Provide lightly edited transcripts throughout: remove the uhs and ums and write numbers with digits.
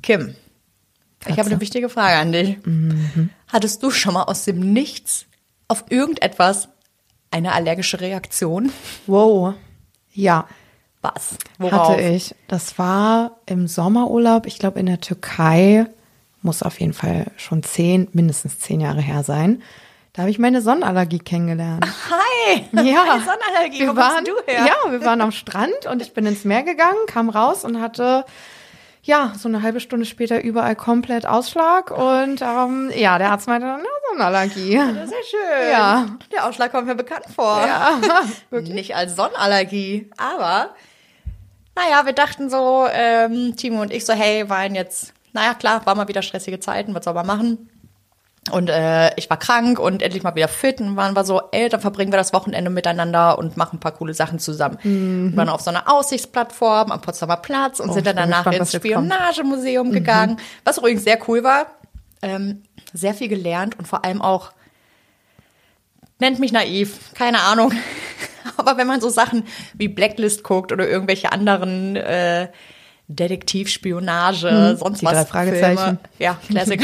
Kim, ich habe eine wichtige Frage an dich. Hattest du schon mal aus dem Nichts auf irgendetwas eine allergische Reaktion? Wow. Ja. Was? Worauf? Hatte ich. Das war im Sommerurlaub, ich glaube in der Türkei, muss auf jeden Fall schon mindestens 10 Jahre her sein. Da habe ich meine Sonnenallergie kennengelernt. Hi! Ja. Meine Sonnenallergie, wo kommst du her? Ja, wir waren am Strand und ich bin ins Meer gegangen, kam raus und hatte, ja, so eine halbe Stunde später überall komplett Ausschlag. Und ja, der Arzt meinte, na, Sonnenallergie. Das ist ja schön. Ja. Der Ausschlag kommt mir bekannt vor. Ja, wirklich. Nicht als Sonnenallergie, aber naja, wir dachten so, Timo und ich so, hey, waren jetzt, naja, klar, war mal wieder stressige Zeiten, was soll man machen? Und ich war krank und endlich mal wieder fit und waren wir so, ey, dann verbringen wir das Wochenende miteinander und machen ein paar coole Sachen zusammen. Wir waren auf so einer Aussichtsplattform am Potsdamer Platz und sind dann danach ins Spionagemuseum gegangen, was übrigens sehr cool war. Sehr viel gelernt und vor allem auch, nennt mich naiv, keine Ahnung, aber wenn man so Sachen wie Blacklist guckt oder irgendwelche anderen Detektiv, Spionage, sonst die was 3 Fragezeichen. Filme. Ja, Klassiker.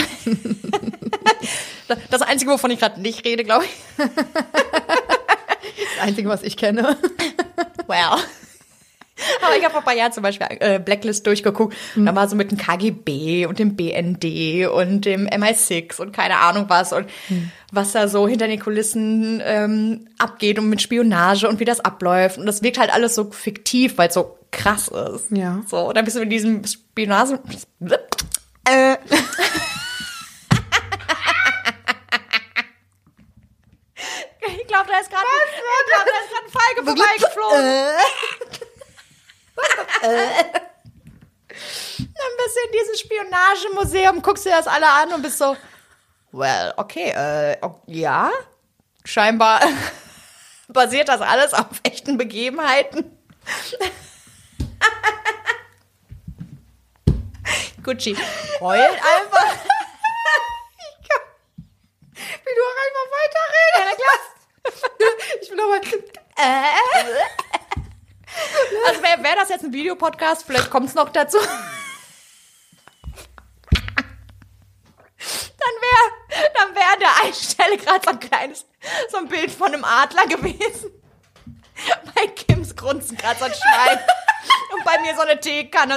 Das Einzige, wovon ich gerade nicht rede, glaube ich. Das Einzige, was ich kenne. Well. Aber ich habe vor ein paar Jahren zum Beispiel Blacklist durchgeguckt. Und da war so mit dem KGB und dem BND und dem MI6 und keine Ahnung was. Und was da so hinter den Kulissen abgeht und mit Spionage und wie das abläuft. Und das wirkt halt alles so fiktiv, weil es so krass ist. Ja. So, und dann bist du in diesem Spionage... Ich glaube, da ist gerade ein Falke vorbeigeflogen. Dann bist du in diesem Spionagemuseum, guckst dir das alle an und bist so, well, okay, ja, scheinbar basiert das alles auf echten Begebenheiten. Gucci heult einfach. Wie du auch einfach weiterredest. Ja, klar. Ich bin aber... Also wäre das jetzt ein Videopodcast, vielleicht kommt es noch dazu. Dann wäre an der einen Stelle gerade so ein Bild von einem Adler gewesen. Bei Kims grunzen gerade so ein Schwein. Und bei mir so eine Teekanne.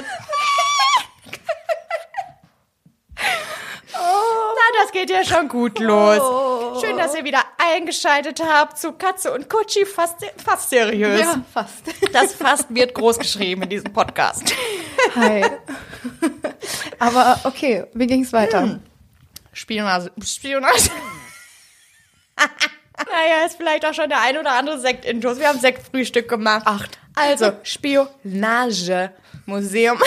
Na, das geht ja schon gut los. Schön, dass ihr wieder eingeschaltet habt zu Katze und Kutschi, fast seriös. Ja, fast. Das fast wird groß geschrieben in diesem Podcast. Hi. Aber okay, wie ging's weiter? Spionage. Naja, ist vielleicht auch schon der ein oder andere Sekt-Intus. Wir haben Sektfrühstück gemacht. 8. Also, Spionagemuseum.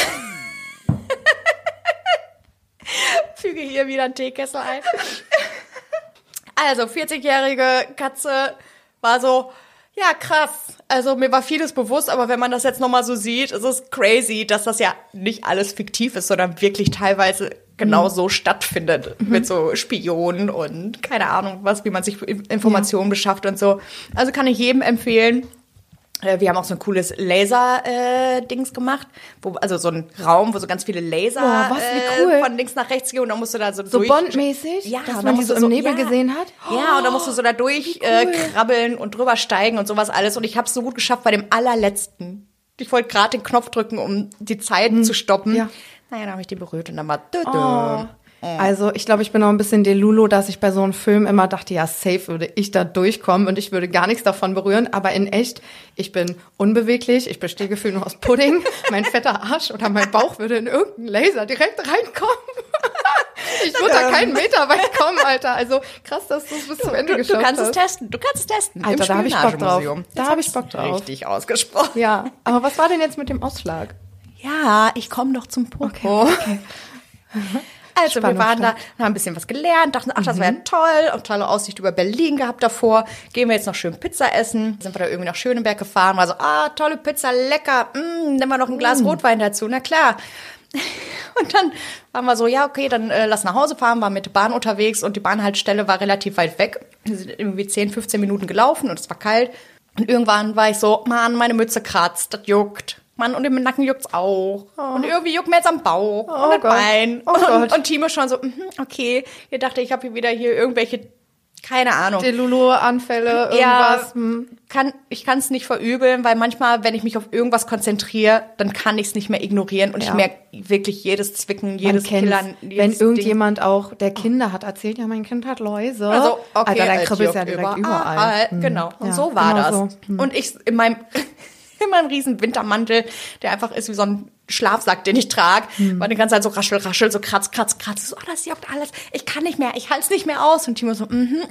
Füge hier wieder einen Teekessel ein. Also, 40-jährige Katze war so, ja, krass. Also, mir war vieles bewusst, aber wenn man das jetzt nochmal so sieht, ist es crazy, dass das ja nicht alles fiktiv ist, sondern wirklich teilweise genau so stattfindet. Mit so Spionen und keine Ahnung was, wie man sich Informationen beschafft und so. Also kann ich jedem empfehlen. Wir haben auch so ein cooles Laser-Dings gemacht, also so ein Raum, wo so ganz viele Laser wie cool. von links nach rechts gehen und dann musst du da so So Bond-mäßig, ja, dass man die so im Nebel gesehen hat? Ja, und dann musst du so da durch krabbeln und drüber steigen und sowas alles. Und ich habe es so gut geschafft bei dem allerletzten. Ich wollte gerade den Knopf drücken, um die Zeit zu stoppen. Ja. Naja, dann habe ich den berührt und dann war Also ich glaube, ich bin noch ein bisschen Delulu, dass ich bei so einem Film immer dachte, ja, safe würde ich da durchkommen und ich würde gar nichts davon berühren. Aber in echt, ich bin unbeweglich, ich bestehe gefühlt nur aus Pudding. Mein fetter Arsch oder mein Bauch würde in irgendeinen Laser direkt reinkommen. Ich würde da keinen Meter weit kommen, Alter. Also krass, dass du es bis zum Ende geschafft hast. Du kannst es testen. Alter, da habe ich Bock drauf. Da habe ich Bock drauf. Richtig ausgesprochen. Ja, aber was war denn jetzt mit dem Ausschlag? Ja, ich komme doch zum Popo. Okay. Also wir waren da, haben ein bisschen was gelernt, dachten, ach, das wäre toll, auch tolle Aussicht über Berlin gehabt davor. Gehen wir jetzt noch schön Pizza essen. Sind wir da irgendwie nach Schöneberg gefahren, war so, tolle Pizza, lecker, nehmen wir noch ein Glas Rotwein dazu, na klar. Und dann waren wir so, ja, okay, dann lass nach Hause fahren, waren mit der Bahn unterwegs und die Bahnhaltestelle war relativ weit weg. Wir sind irgendwie 10, 15 Minuten gelaufen und es war kalt. Und irgendwann war ich so, Mann, meine Mütze kratzt, das juckt. Mann, und im Nacken juckt's auch. Und irgendwie juckt mir jetzt am Bauch und das Gott. Bein. Oh Gott. Und Timo schon so, okay. Ihr dachte, ich habe wieder hier irgendwelche, keine Ahnung. Delulu-Anfälle, irgendwas. Ich kann es nicht verübeln, weil manchmal, wenn ich mich auf irgendwas konzentriere, dann kann ich es nicht mehr ignorieren und ich merke wirklich jedes Zwicken, jedes Killern. Wenn irgendjemand auch, der Kinder hat, erzählt, ja, mein Kind hat Läuse. Also, okay, Alter, dann kribbelt's ja direkt überall. Genau, und Ja, so war genau das. so. Und ich in meinem riesen Wintermantel, der einfach ist wie so ein Schlafsack, den ich trage, war die ganze Zeit so raschel, so kratz. So, das juckt alles. Ich kann nicht mehr, ich halte es nicht mehr aus. Und Timo so,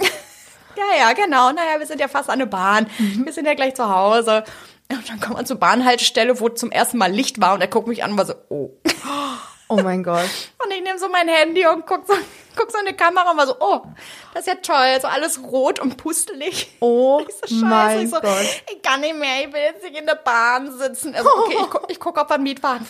Ja, genau. Naja, wir sind ja fast an der Bahn. Wir sind ja gleich zu Hause. Und dann kommt man zur Bahnhaltestelle, wo zum ersten Mal Licht war. Und er guckt mich an und war so, oh. Oh mein Gott. Und ich nehme so mein Handy und guck so in die Kamera und war so, oh, das ist ja toll. So alles rot und pustelig. Oh ich so, Scheiße. mein Gott. Ich kann nicht mehr, ich will jetzt nicht in der Bahn sitzen. Also, okay, ich guck, ob wir einen Mietwagen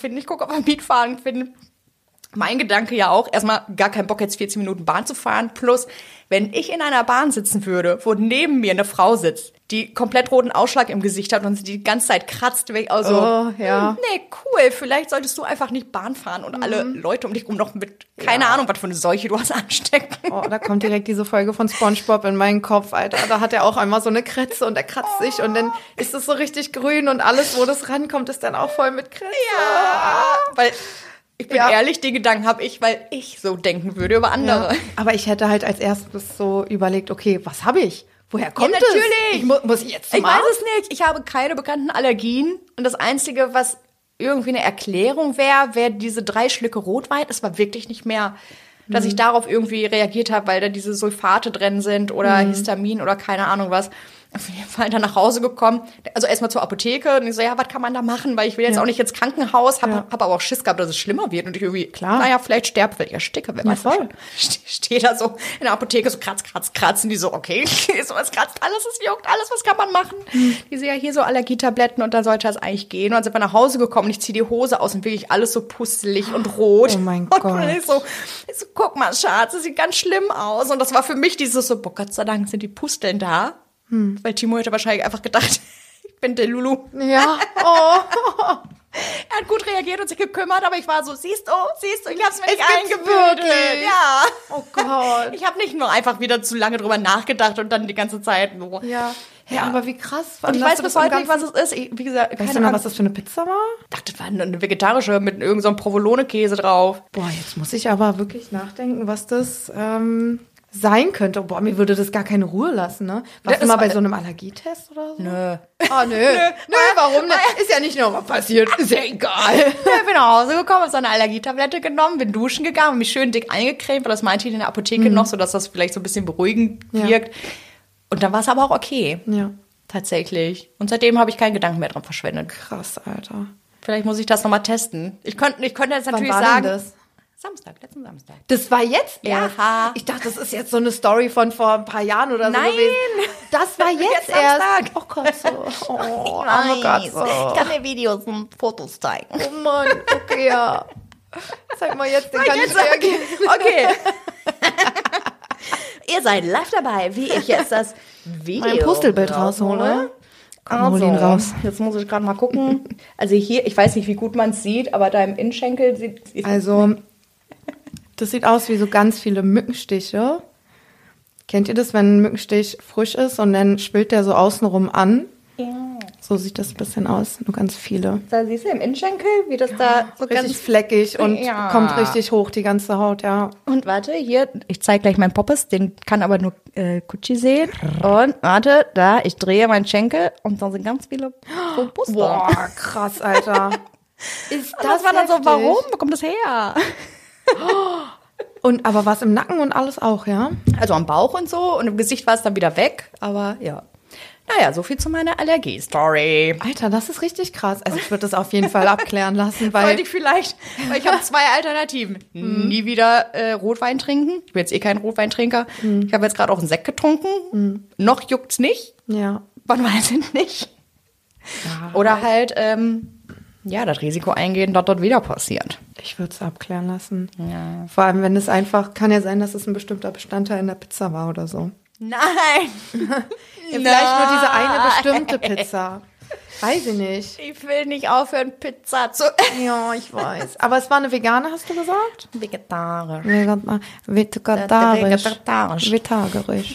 finden. Mein Gedanke ja auch, erstmal gar keinen Bock, jetzt 14 Minuten Bahn zu fahren. Plus, wenn ich in einer Bahn sitzen würde, wo neben mir eine Frau sitzt, die komplett roten Ausschlag im Gesicht hat und sie die ganze Zeit kratzt, also, nee, cool, vielleicht solltest du einfach nicht Bahn fahren und alle Leute um dich rum noch mit, keine Ahnung, was für eine Seuche du hast anstecken. Oh, da kommt direkt diese Folge von SpongeBob in meinen Kopf, Alter. Da hat er auch einmal so eine Kratze und er kratzt sich und dann ist es so richtig grün und alles, wo das rankommt, ist dann auch voll mit Kratze. Ja, weil ich bin ehrlich, den Gedanken habe ich, weil ich so denken würde über andere. Ja. Aber ich hätte halt als erstes so überlegt, okay, was habe ich? Woher kommt es? Natürlich. Muss ich jetzt zum Ich weiß Arzt? es nicht. Ich habe keine bekannten Allergien. Und das Einzige, was irgendwie eine Erklärung wäre diese 3 Schlücke Rotwein. Es war wirklich nicht mehr, dass ich darauf irgendwie reagiert habe, weil da diese Sulfate drin sind oder Histamin oder keine Ahnung was. Auf jeden Fall dann nach Hause gekommen. Also erstmal zur Apotheke. Und ich so, ja, was kann man da machen? Weil ich will jetzt auch nicht ins Krankenhaus. Hab aber auch Schiss gehabt, dass es schlimmer wird. Und ich irgendwie, naja, vielleicht sterbe, weil ich ersticke. Wer weiß voll. Stehe da so in der Apotheke, so kratz. Und die so, okay, so was kratzt alles, es juckt alles, was kann man machen? Die so, ja, hier so Allergietabletten und dann sollte das eigentlich gehen. Und dann sind wir nach Hause gekommen und ich ziehe die Hose aus und wirklich alles so pustelig und rot. Oh mein und Gott. Ich so, guck mal, Schatz, das sieht ganz schlimm aus. Und das war für mich dieses so, boah, Gott sei Dank sind die Pusteln da. Weil Timo hätte wahrscheinlich einfach gedacht, ich bin der Lulu. Ja. Oh. Er hat gut reagiert und sich gekümmert, aber ich war so, siehst du, ich hab's mir nicht gibt's eingebildet. wirklich. Ja. Oh Gott. Ich habe nicht nur einfach wieder zu lange drüber nachgedacht und dann die ganze Zeit nur. Ja. Ja, aber wie krass. Und ich weiß bis heute nicht, was es ist. Wie gesagt, Weißt du noch, was das für eine Pizza war? Ich dachte, das war eine vegetarische mit irgendeinem so Provolone-Käse drauf. Boah, jetzt muss ich aber wirklich nachdenken, was das sein könnte. Boah, mir würde das gar keine Ruhe lassen, ne? Warst du mal bei so einem Allergietest oder so? Nö. Oh, nö, warum denn? Ist ja nicht nur was passiert, ist ja egal. Ich bin nach Hause gekommen, habe so eine Allergietablette genommen, bin duschen gegangen, mich schön dick eingecremt, weil das meinte ich in der Apotheke noch, so dass das vielleicht so ein bisschen beruhigend wirkt. Und dann war es aber auch okay. Ja. Tatsächlich. Und seitdem habe ich keinen Gedanken mehr dran verschwendet. Krass, Alter. Vielleicht muss ich das nochmal testen. Ich könnte jetzt natürlich Wann war sagen. denn das? Letzten Samstag. Das war jetzt Ja. erst? Ich dachte, das ist jetzt so eine Story von vor ein paar Jahren oder so Nein. gewesen. Das war jetzt Jetzt erst. Samstag. Oh Gott, so. Oh, Ich arme weiß. Katze. Ich kann dir Videos und Fotos zeigen. Oh Mann, okay, ja. Zeig mal jetzt, den kann ich reagieren. Okay. Ihr seid live dabei, wie ich jetzt das Video Mein Pustelbild raushole. Komm, hol ihn raus. Jetzt muss ich gerade mal gucken. Also hier, ich weiß nicht, wie gut man es sieht, aber da im Innenschenkel sieht Also, das sieht aus wie so ganz viele Mückenstiche. Kennt ihr das, wenn ein Mückenstich frisch ist und dann schwillt der so außenrum an? ja. So sieht das ein bisschen aus, nur ganz viele. Da siehst du im Innenschenkel, wie das da so Richtig ganz... fleckig und Ja. kommt richtig hoch, die ganze Haut, ja. Und warte, hier, ich zeige gleich meinen Poppes, den kann aber nur Gucci sehen. Und warte, da, ich drehe meinen Schenkel und da sind ganz viele so Puster. Boah, krass, Alter. Ist Und das war dann so, heftig. warum? Wo kommt das her? Und aber was im Nacken und alles auch, ja? Also am Bauch und so und im Gesicht war es dann wieder weg, aber ja. Naja, so viel zu meiner Allergie-Story. Alter, das ist richtig krass. Also ich würde das auf jeden Fall abklären lassen, weil Sollte ich vielleicht, weil ich habe 2 Alternativen. Nie wieder Rotwein trinken. Ich bin jetzt eh kein Rotweintrinker. Ich habe jetzt gerade auch einen Sekt getrunken. Noch juckt's nicht. ja. Man weiß es nicht. Ja. Oder halt, das Risiko eingehen, dass dort wieder passiert. Ich würde es abklären lassen. Ja. Vor allem, wenn es einfach, kann ja sein, dass es ein bestimmter Bestandteil in der Pizza war oder so. Nein! Ja, vielleicht nur diese eine bestimmte Pizza. Weiß ich nicht. Ich will nicht aufhören, Pizza zu essen. Ja, ich weiß. Aber es war eine vegane, hast du gesagt? Vegetarisch. Vegetarisch. Vegetarisch.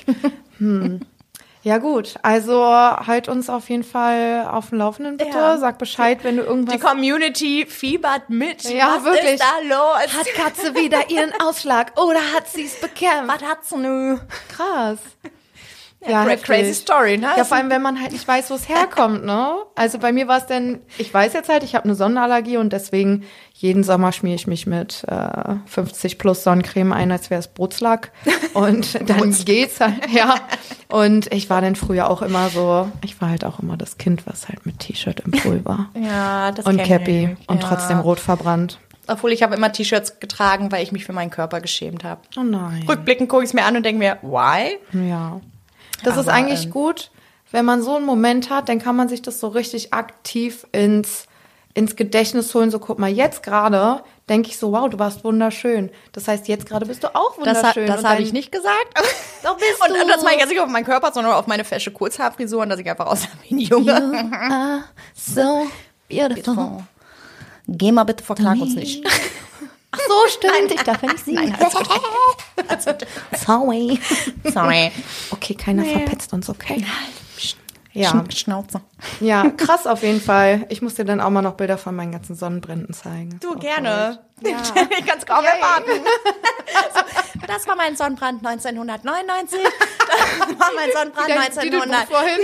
Ja gut, also halt uns auf jeden Fall auf dem Laufenden bitte. Ja. Sag Bescheid, wenn du irgendwas... Die Community fiebert mit. Ja, Was wirklich. ist da los? Hat Katze wieder ihren Ausschlag oder hat sie es bekämpft? Was hat's denn? Krass. Crazy heftig. Story, ne? Ja, vor allem, wenn man halt nicht weiß, wo es herkommt, ne? Also bei mir war es denn, ich weiß jetzt halt, ich habe eine Sonnenallergie und deswegen jeden Sommer schmiere ich mich mit 50 plus Sonnencreme ein, als wäre es Brotslack. Und dann geht's halt, ja. Und ich war dann früher auch immer so, ich war halt auch immer das Kind, was halt mit T-Shirt im Pool war. Ja, das Und kenn Cappy ich. und Ja. trotzdem rot verbrannt. Obwohl ich habe immer T-Shirts getragen, weil ich mich für meinen Körper geschämt habe. Oh nein. Rückblickend gucke ich es mir an und denke mir, why? Ja. Das ist Aber, eigentlich gut, wenn man so einen Moment hat, dann kann man sich das so richtig aktiv ins Gedächtnis holen. So, guck mal, jetzt gerade denke ich so, wow, du warst wunderschön. Das heißt, jetzt gerade bist du auch wunderschön. Das habe ich nicht gesagt. Doch bist Und das meine ich jetzt nicht auf meinen Körper, sondern auf meine fesche Kurzhaarfrisur und dass ich einfach aussah wie ein Junge. So beautiful. Geh mal bitte, verklag uns nicht. Ach so, stimmt. Ich darf ja nicht singen. Nein, also, Sorry. sorry. Okay, keiner verpetzt uns, okay? Ja. Schnauze. Ja, krass auf jeden Fall. Ich muss dir dann auch mal noch Bilder von meinen ganzen Sonnenbränden zeigen. Du, Oh, gerne. Ja. Ich kann es kaum erwarten. So, das war mein Sonnenbrand 1999. Das war mein Sonnenbrand Dein 1900. Titelbuch vorhin.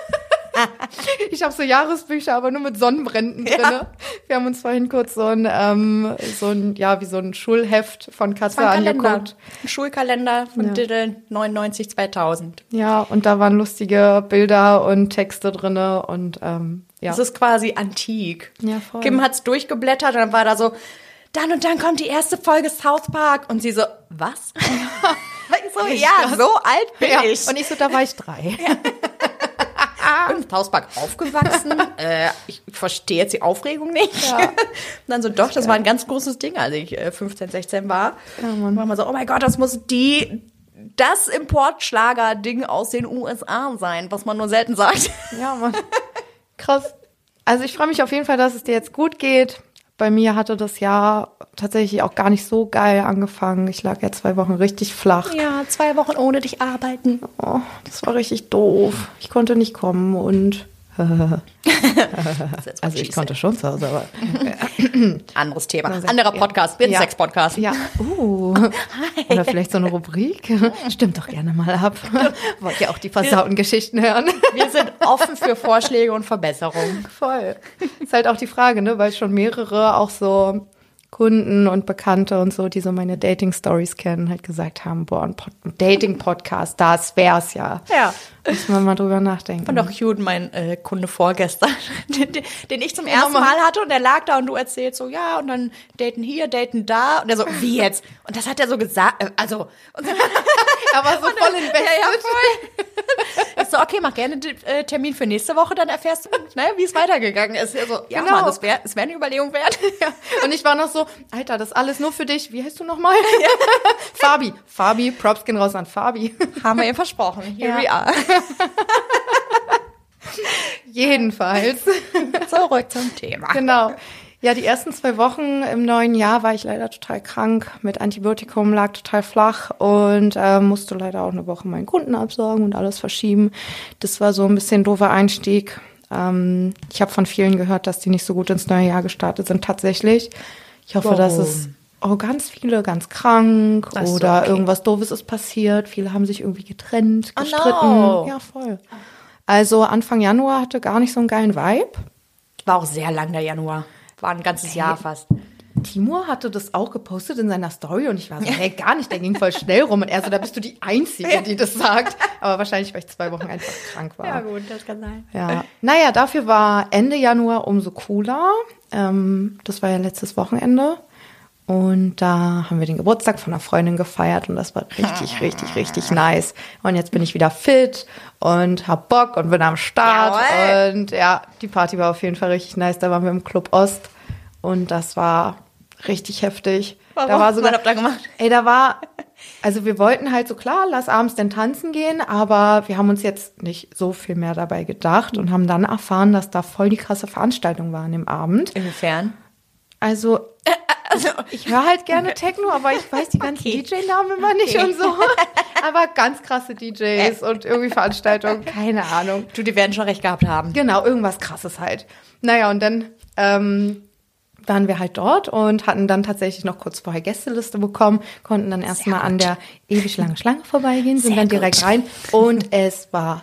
Ich habe so Jahresbücher, aber nur mit Sonnenbränden drin. Ja. Wir haben uns vorhin kurz so ein wie so ein Schulheft von Katze angeguckt. Ein Schulkalender von Ja. Titel 99, 2000. Ja, und da waren lustige Bilder und Texte drinne und ja. Das ist quasi antik. Ja, voll. Kim hat's durchgeblättert und dann war da so, dann und dann kommt die erste Folge South Park. Und sie so, was? Ich so, ja, krass. so alt bin Ja, ich. und ich so, da war ich 3. bin in South Park aufgewachsen. Ich verstehe jetzt die Aufregung nicht. Ja. Und dann so, doch, das war ein ganz großes Ding, als ich 15, 16 war. Ja, Mann. War mal so, oh mein Gott, das muss das Importschlager-Ding aus den USA sein, was man nur selten sagt. Ja, Mann. Krass. Also ich freue mich auf jeden Fall, dass es dir jetzt gut geht. Bei mir hatte das Jahr tatsächlich auch gar nicht so geil angefangen. Ich lag ja 2 Wochen richtig flach. Ja, 2 Wochen ohne dich arbeiten. Oh, das war richtig doof. Ich konnte nicht kommen und also ich konnte schon zu Hause, aber Anderes Thema. Anderer Podcast, Sex-Podcast. Ja. Oder vielleicht so eine Rubrik. Stimmt doch gerne mal ab. Wollt ihr auch die versauten Geschichten hören? Wir sind offen für Vorschläge und Verbesserungen. Voll. Ist halt auch die Frage, ne, weil schon mehrere auch so Kunden und Bekannte und so, die so meine Dating-Stories kennen, halt gesagt haben, boah, ein Dating-Podcast, das wär's ja. Ja. Muss man mal drüber nachdenken. Und auch cute, mein Kunde vorgestern, den ich zum ersten Mal hatte und der lag da und du erzählst so, ja, und dann daten hier, daten da. Und er so, wie jetzt? Und das hat er so gesagt, also. Und so, er war so voll invested. ja, voll. Ich so, okay, mach gerne einen Termin für nächste Woche, dann erfährst du, ne, wie es weitergegangen ist. Er so, ja, Genau. Mann, es wär eine Überlegung wert. Ja. Und ich war noch so, Alter, das ist alles nur für dich. Wie heißt du nochmal? Ja. Fabi, Props gehen raus an Fabi. Haben wir ihm versprochen. Here we are. Jedenfalls. Zurück zum Thema. Genau. Ja, die ersten 2 Wochen im neuen Jahr war ich leider total krank mit Antibiotikum, lag total flach und musste leider auch eine Woche meinen Kunden absagen und alles verschieben. Das war so ein bisschen doofer Einstieg. Ich habe von vielen gehört, dass die nicht so gut ins neue Jahr gestartet sind tatsächlich. Ich hoffe, dass es ganz viele ganz krank Ach so, oder okay. irgendwas Doofes ist passiert. Viele haben sich irgendwie getrennt, Oh gestritten. no. Ja, voll. Also Anfang Januar hatte gar nicht so einen geilen Vibe. War auch sehr lang der Januar. War ein ganzes Jahr fast. Timur hatte das auch gepostet in seiner Story und ich war so, hey, gar nicht, der ging voll schnell rum und er so, da bist du die Einzige, die das sagt. Aber wahrscheinlich, weil ich 2 Wochen einfach krank war. Ja gut, das kann sein. Ja. Naja, dafür war Ende Januar umso cooler. Das war ja letztes Wochenende. Und da haben wir den Geburtstag von einer Freundin gefeiert und das war richtig, richtig, richtig nice. Und jetzt bin ich wieder fit und hab Bock und bin am Start. Jawohl. Und ja, die Party war auf jeden Fall richtig nice. Da waren wir im Club Ost und das war richtig heftig. Warum? Da war sogar, Was habt ihr gemacht? ey, da war Also wir wollten halt so, klar, lass abends denn tanzen gehen, aber wir haben uns jetzt nicht so viel mehr dabei gedacht und haben dann erfahren, dass da voll die krasse Veranstaltung war an dem Abend. Inwiefern? Also ich höre halt gerne Techno, aber ich weiß die ganzen DJ-Namen immer nicht und so. Aber ganz krasse DJs und irgendwie Veranstaltungen, keine Ahnung. Du, die werden schon recht gehabt haben. Genau, irgendwas Krasses halt. Naja, und dann waren wir halt dort und hatten dann tatsächlich noch kurz vorher Gästeliste bekommen, konnten dann erstmal an der ewig langen Schlange vorbeigehen, sind dann direkt rein und es war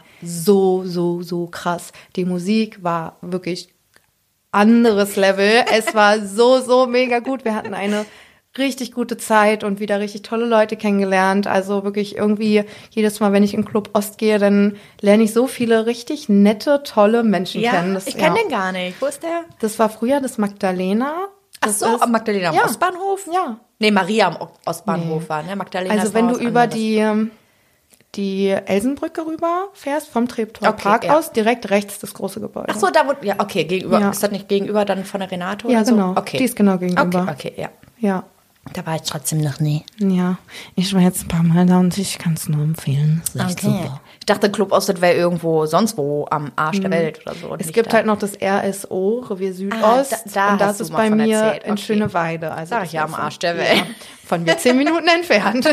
so krass. Die Musik war wirklich anderes Level. Es war so mega gut. Wir hatten eine richtig gute Zeit und wieder richtig tolle Leute kennengelernt. Also wirklich irgendwie jedes Mal, wenn ich in Club Ost gehe, dann lerne ich so viele richtig nette, tolle Menschen kennen. Das, ich kenne den gar nicht. Wo ist der? Das war früher das Magdalena. Das am Magdalena am Ostbahnhof? Ja. Nee, Maria am Ostbahnhof war, ne? Magdalena also ist wenn noch du was über anderes. die Elsenbrücke rüber fährst, vom Treptower Park aus, direkt rechts das große Gebäude. Ach so, da wo, ja, okay, gegenüber. Ja. Ist das nicht gegenüber dann von der Renato Ja, oder so? genau. Okay. Die ist genau gegenüber. Okay, ja. Ja. Da war ich trotzdem noch nie. Ja, ich war jetzt ein paar Mal da und ich kann es nur empfehlen. Das ist echt Okay. super. Ich dachte, Club Ost wäre irgendwo sonst wo am Arsch der Welt oder so. Es gibt halt noch das RSO, Revier Südost. da und das hast du ist mal bei von mir erzählt. in Okay. Schöneweide. Also Sag das ich ja, ist am Arsch der Welt. Ja, von mir 10 Minuten entfernt.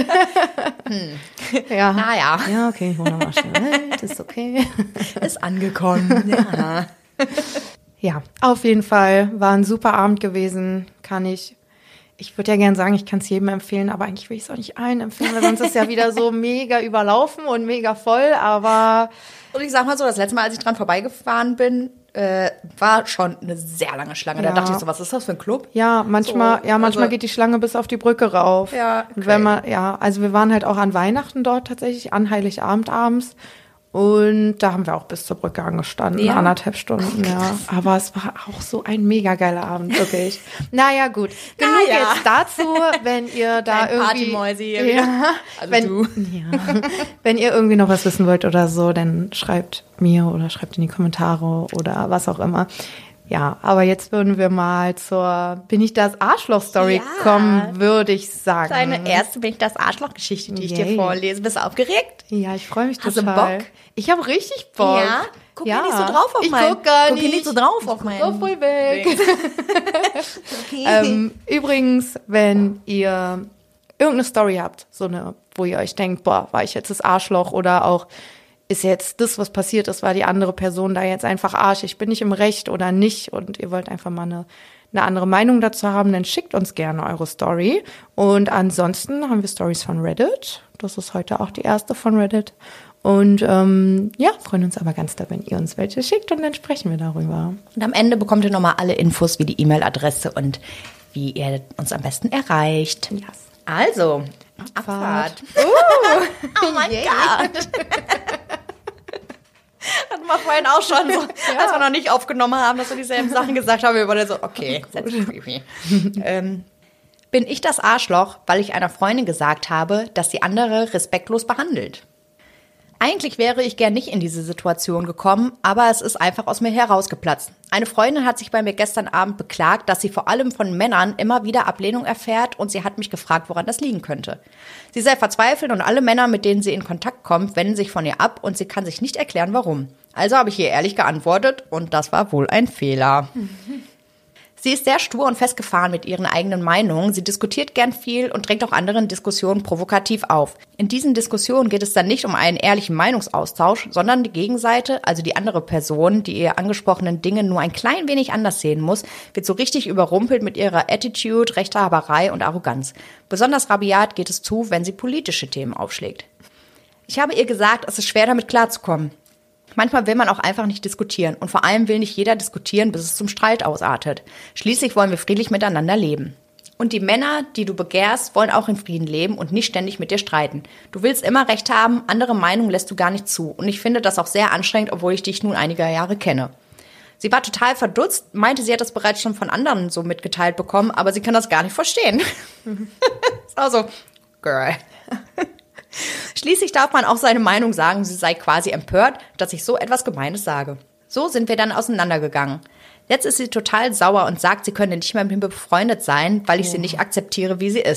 Ja. Naja. Ja, okay, ich wohne am Arsch der Welt, ist okay. Ist angekommen. Ja. Ja, auf jeden Fall war ein super Abend gewesen. Ich würde ja gerne sagen, ich kann es jedem empfehlen, aber eigentlich will ich es auch nicht allen empfehlen, weil sonst ist es ja wieder so mega überlaufen und mega voll, aber Und ich sag mal so, das letzte Mal, als ich dran vorbeigefahren bin, war schon eine sehr lange Schlange. Da Ja. dachte ich so, was ist das für ein Club? ja, manchmal also- geht die Schlange bis auf die Brücke rauf. Ja, Und wenn man, also wir waren halt auch an Weihnachten dort tatsächlich, an Heiligabend abends. Und da haben wir auch bis zur Brücke angestanden, Ja. 1,5 Stunden, ja. Aber es war auch so ein mega geiler Abend, wirklich. Naja, gut. Genug Naja. jetzt dazu, wenn ihr da Dein irgendwie... Partymäuse hier wieder. Ja, Also wenn, du. Ja, wenn ihr irgendwie noch was wissen wollt oder so, dann schreibt mir oder schreibt in die Kommentare oder was auch immer. Ja, aber jetzt würden wir mal zur Bin ich das Arschloch-Story Ja. kommen, würde ich sagen. Deine erste Bin ich das Arschloch-Geschichte, die ich dir Yay. vorlese. Bist du aufgeregt? Ja, ich freue mich Hast du total. Bock? Ich habe richtig Bock. Ja? Guck hier nicht so drauf auf ich meinen- guck gar guck nicht. hier nicht so drauf auf Ich meinen guck voll weg. Okay. Übrigens, wenn ihr irgendeine Story habt, so eine, wo ihr euch denkt, boah, war ich jetzt das Arschloch oder auch ist jetzt das, was passiert ist, war die andere Person da jetzt einfach Arsch, ich bin nicht im Recht oder nicht und ihr wollt einfach mal eine andere Meinung dazu haben, dann schickt uns gerne eure Story. Und ansonsten haben wir Stories von Reddit. Das ist heute auch die erste von Reddit. Und ja, freuen uns aber ganz da, wenn ihr uns welche schickt und dann sprechen wir darüber. Und am Ende bekommt ihr nochmal alle Infos wie die E-Mail-Adresse und wie ihr uns am besten erreicht. Yes. Also, Abfahrt. Oh mein Gott. Hatten wir vorhin auch schon so, als wir noch nicht aufgenommen haben, dass wir dieselben Sachen gesagt haben. Wir waren so, okay, that's creepy. Bin ich das Arschloch, weil ich einer Freundin gesagt habe, dass die andere respektlos behandelt? Eigentlich wäre ich gern nicht in diese Situation gekommen, aber es ist einfach aus mir herausgeplatzt. Eine Freundin hat sich bei mir gestern Abend beklagt, dass sie vor allem von Männern immer wieder Ablehnung erfährt und sie hat mich gefragt, woran das liegen könnte. Sie sei verzweifelt und alle Männer, mit denen sie in Kontakt kommt, wenden sich von ihr ab und sie kann sich nicht erklären, warum. Also habe ich ihr ehrlich geantwortet und das war wohl ein Fehler. Sie ist sehr stur und festgefahren mit ihren eigenen Meinungen. Sie diskutiert gern viel und drängt auch anderen Diskussionen provokativ auf. In diesen Diskussionen geht es dann nicht um einen ehrlichen Meinungsaustausch, sondern die Gegenseite, also die andere Person, die ihr angesprochenen Dinge nur ein klein wenig anders sehen muss, wird so richtig überrumpelt mit ihrer Attitude, Rechthaberei und Arroganz. Besonders rabiat geht es zu, wenn sie politische Themen aufschlägt. Ich habe ihr gesagt, es ist schwer damit klarzukommen. Manchmal will man auch einfach nicht diskutieren und vor allem will nicht jeder diskutieren, bis es zum Streit ausartet. Schließlich wollen wir friedlich miteinander leben. Und die Männer, die du begehrst, wollen auch in Frieden leben und nicht ständig mit dir streiten. Du willst immer Recht haben, andere Meinungen lässt du gar nicht zu. Und ich finde das auch sehr anstrengend, obwohl ich dich nun einige Jahre kenne. Sie war total verdutzt, meinte, sie hat das bereits schon von anderen so mitgeteilt bekommen, aber sie kann das gar nicht verstehen. Ist auch so, girl. Schließlich darf man auch seine Meinung sagen, sie sei quasi empört, dass ich so etwas Gemeines sage. So sind wir dann auseinandergegangen. Jetzt ist sie total sauer und sagt, sie könne nicht mehr mit mir befreundet sein, weil ich sie nicht akzeptiere, wie sie ist.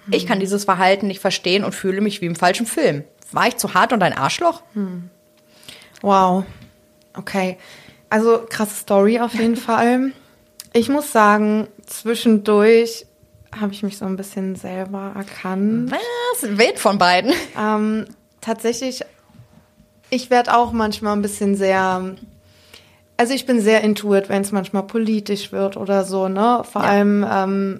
Ich kann dieses Verhalten nicht verstehen und fühle mich wie im falschen Film. War ich zu hart und ein Arschloch? Wow. Okay. Also krasse Story auf jeden Fall. Ich muss sagen, zwischendurch habe ich mich so ein bisschen selber erkannt. Was? Wild von beiden. Tatsächlich, ich werde auch manchmal ein bisschen sehr, also ich bin sehr intuit, wenn es manchmal politisch wird oder so, ne? Vor allem,